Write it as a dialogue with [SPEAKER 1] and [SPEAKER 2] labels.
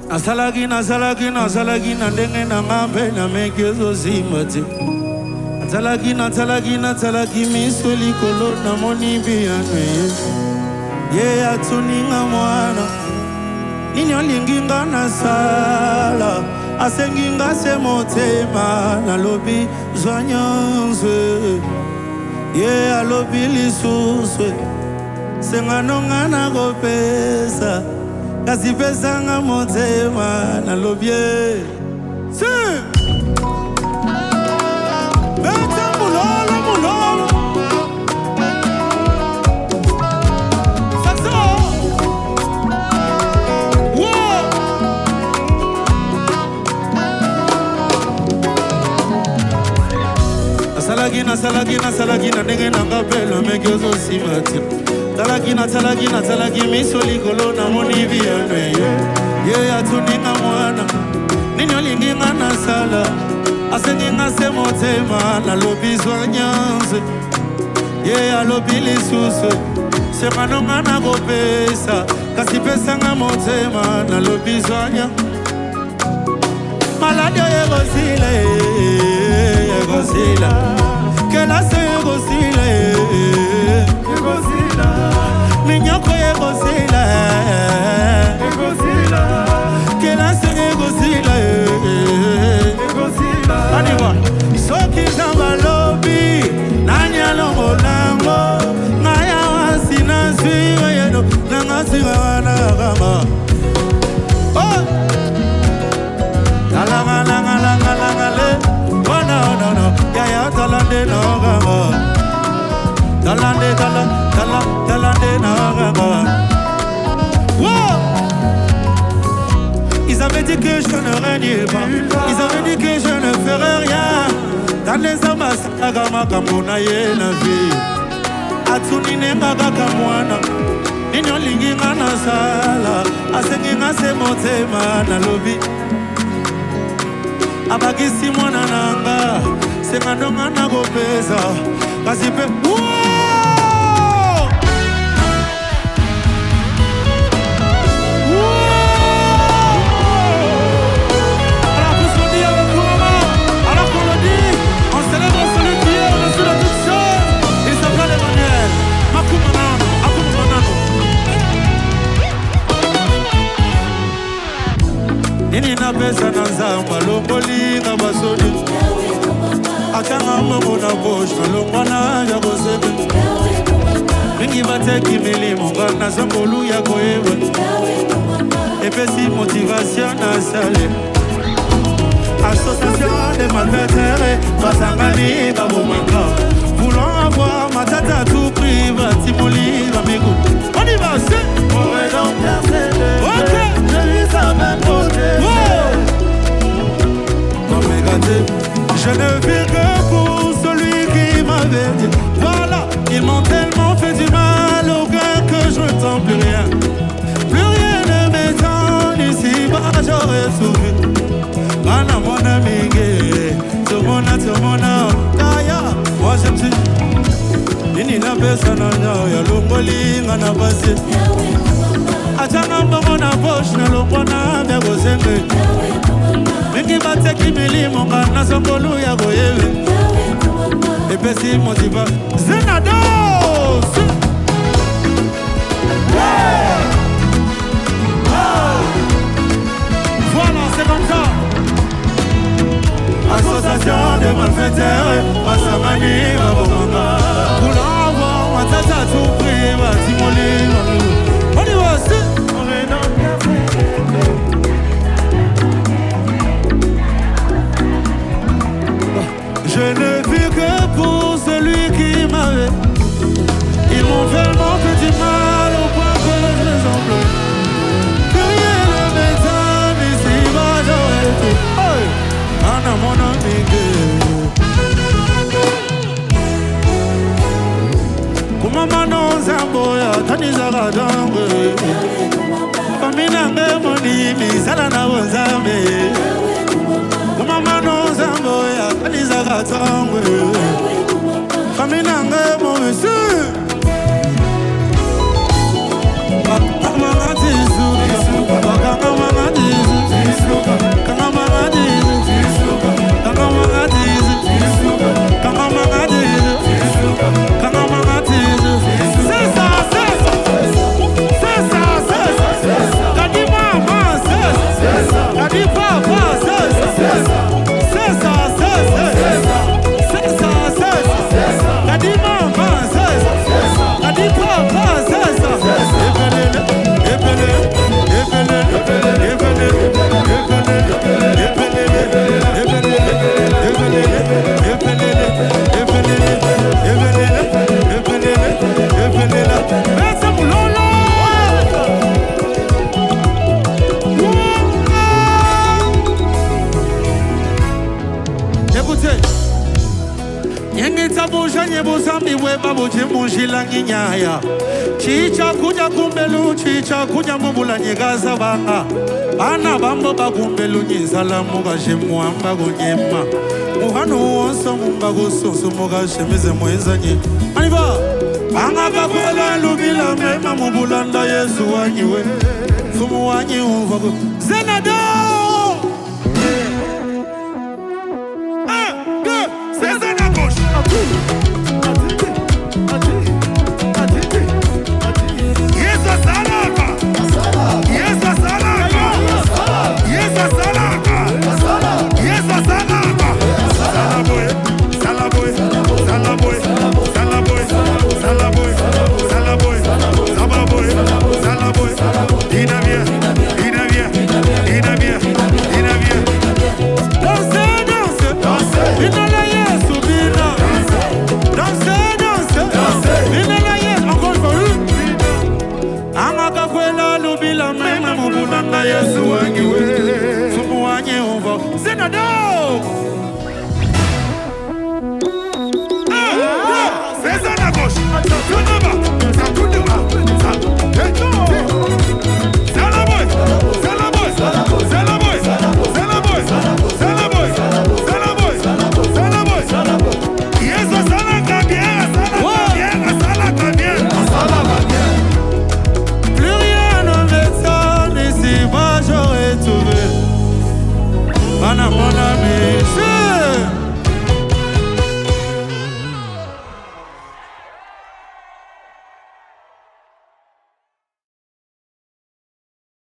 [SPEAKER 1] Nasalagi na ndenge na ngambe na mekezo zimati. Natalaki miso likolo na monibi ya nwe. Ye atuninga mwana. Nini olinginga na sala. Asenginga se motema na lobi zwanyanze. Ye alobi lisuswe. Senganonga na gopesa. Kasi pesa nga motema na lobie. Si! Bete mulolo. Saxo! Wow! Nasalagi na ndenge na ngapelo mekyozo simati. Talaki miso likolo na monibi ya nwe. Ye atuninga mwana. Nini olinginga na sala. Asenginga se motema na lobi zwanyanze. Ye alobi lisusu. Semanonga na gopesa. Kasi pesa nga motema na lobi zwanya. Maladio yegosila. Kelase yegosila. Minyoko yegosila. Kelase yegosila. Aniwa soki zamba lobi nanya longo lango ngaya wasina siwe yeno nangasiwa wanagama. Oh Langa oh no ya talande no gama. Talande no gama. Wow! Ils avaient dit que je ne régnais pas. Ils avaient dit que je ne ferais rien. Dans les amas, agama kamuna ye na vie. Atunine ngaga kamwana. Ninyo lingi ngana sala. Asengi ngase motema na lobi. Abagisi mwana nanga. Senganonga na gopesa. Kasi pe. Nini na pesa na zamba longoli na basodi. Akanga mamo na bosh na longwana ya gosebe. Mingi bateki milimo na zambolu ya koewe. Epesi motivation na sale. Association des malfaiteurs basangani babomanga. Voulant avoir ma tata à tout prix, va timoli, va m'égo. On y va, c'est aurait donc percé. Ok. Je lui savais côté. Non mais gâté, je ne vis que pour celui qui m'avait dit. Voilà, ils m'ont tellement fait du mal au cœur que je ne sens plus rien. Plus rien ne m'étonne ici, bah j'aurais souffert. Mana mon ami, tout mon Kaya, moi je me suis. Nini na pesa na ya longoli ngana basi. Achanga mbango na poche na longwana bego senge. Mingi bateki milimo ngana songolu ya goyewe. Epesi motiva Zenados. Voilà, c'est comme ça. Association des malfaiteurs, Massamani, Babomanga. Voulant avoir ma tata à tout prix, va Timoli, on y va, c'est. Je ne vis que pour celui qui m'avait. Ils m'ont tellement fait du mal au point que je les en pleure. Que rien ne m'étonne ici, va j'aurais été. Ana mon amigue. Kuma mano zamboya tanizaka dangwe. Famina ngemoni misala na wazame. Kuma mano zamboya tanizaka dangwe. Famina ngemoni si. Bakama ngatizu, bakama ngatizu. Butambi weba buji munjila nginyaya. Chicha kuja kumbelu, chicha kuja mubula nyegaza banga. Bana bambo bakumbelu nyizala muga shemuamba gunyema. Muhanu wonso mumbago soso muga shemize mweza nye. Aniva! Banga bakwela lubila mema mubulanda Yesu wanyiwe. Fumu wanyi uvago. Zenado! Yesu wanyiwe, fumu wanyi uvo. Zenado! Sezana gauche, Zonaba, Zakunduma, Zalaboy, Zalaboy, Zalaboy, Zalaboy, Zalaboy, Zalaboy, Zalaboy. Yesu salaka bien, salaka bien. Plus rien ne m'étonne ici, moi j'aurais trouvé. Mon ami,